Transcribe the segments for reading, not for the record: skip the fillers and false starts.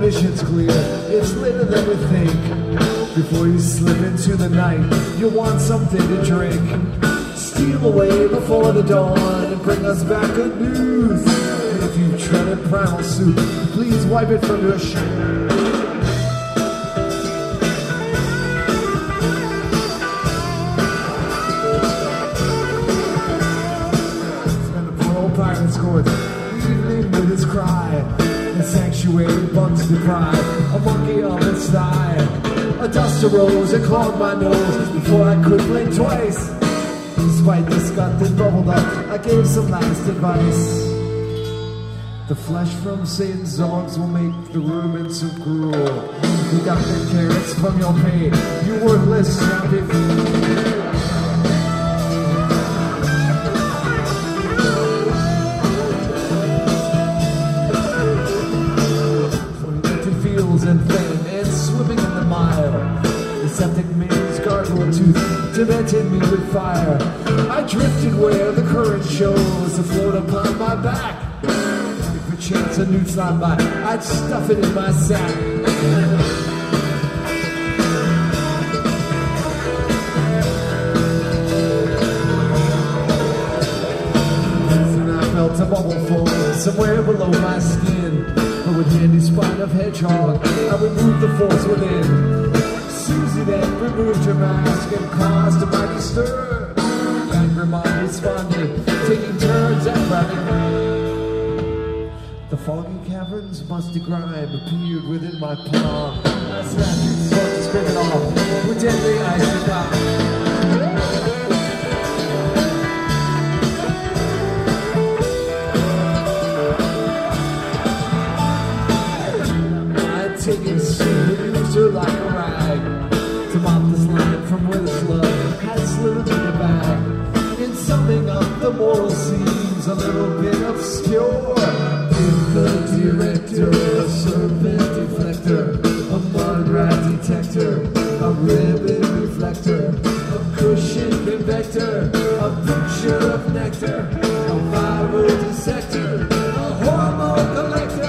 vision's clear, it's later than we think. Before you slip into the night, you'll want something to drink. Steal away before the dawn and bring us back good news. And if you've treaded primal soup, please wipe it from your shoe. Pirate's court, evening with his cry, the sanctuary bugs to cry, a monkey on its thigh. A dust arose and clogged my nose before I could blink twice. Despite this gut that bubbled up, I gave some last advice. The flesh from Satan's dogs will make the rumen so cruel. Deduct the carrots from your pay, you worthless snappy fool. And thin and swimming in the mire, the septic man's gargoyle tooth demented me with fire. I drifted where the current shows, afloat upon my back. If a chance a newt's not by, I'd stuff it in my sack. And I felt a bubble form somewhere below my skin. But with handy spine of hedgehog, I would move the force within. Susie then removed her mask and caused a mighty stir. And Grimond responded, taking turns at grabbing me. The foggy caverns, musty grime appeared within my palm. I snapped it, sought to scrape it off with deadly ice and pop. Taking soup, used her like a rag to mop this line from where the slug had slithered in the bag. In summing up, the moral seems a little bit obscure. If the director, a serpent deflector, a mud rat detector, a ribbon reflector, a cushion convector, a picture of nectar, a viral dissector, a hormone collector.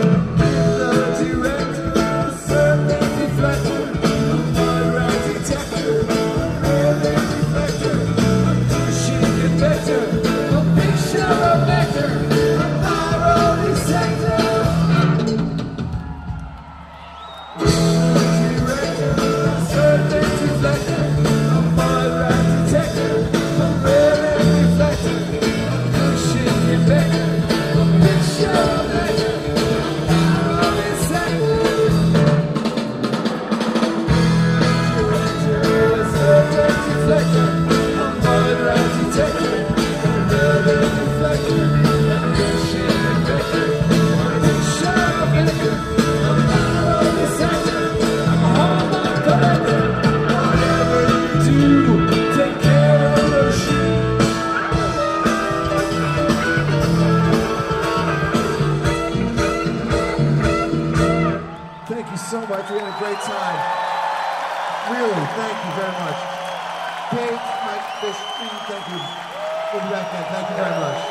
We had a great time. Really, thank you very much. Kate, Mike, Fish, thank you. We'll be back then. Thank you very much.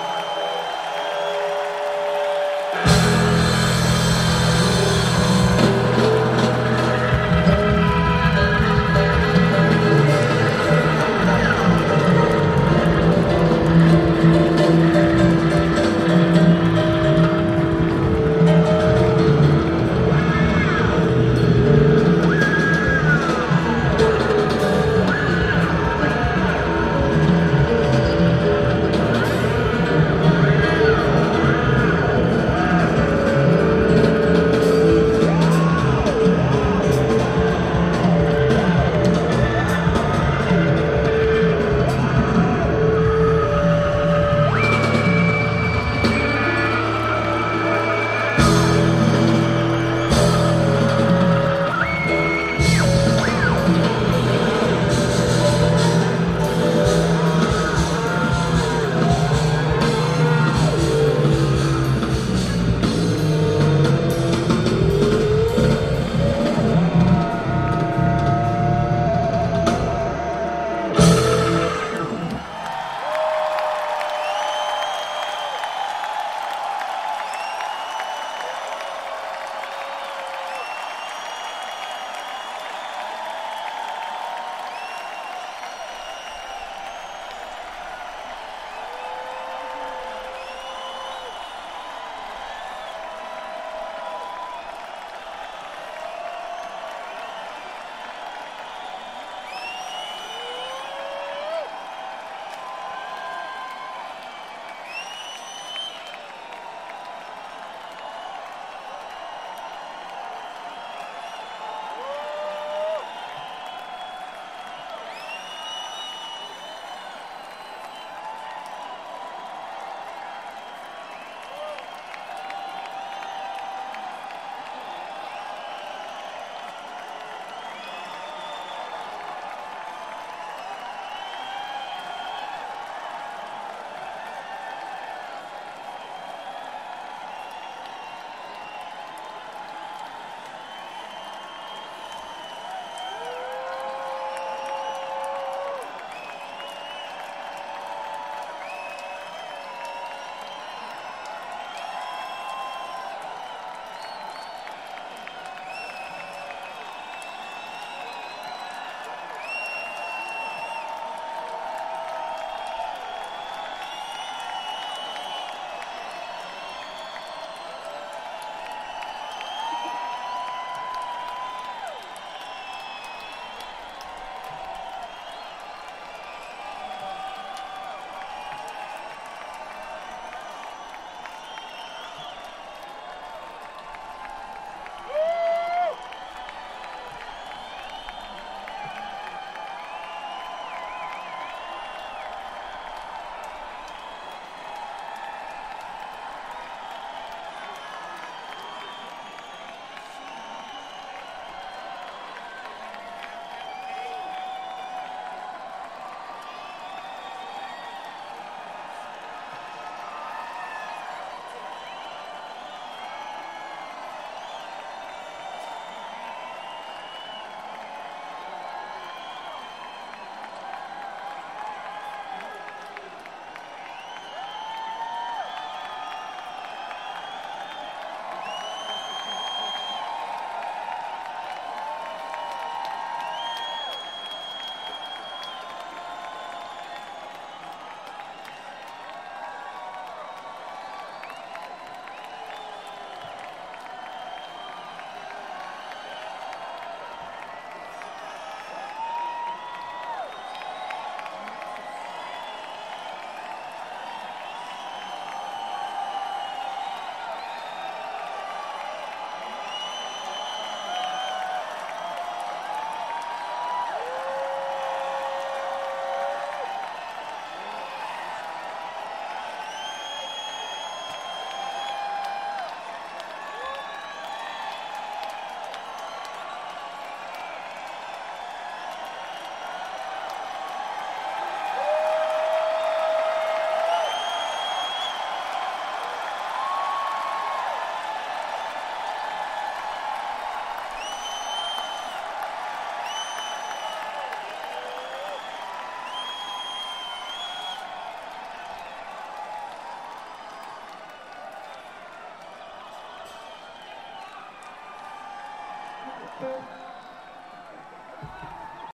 Bye.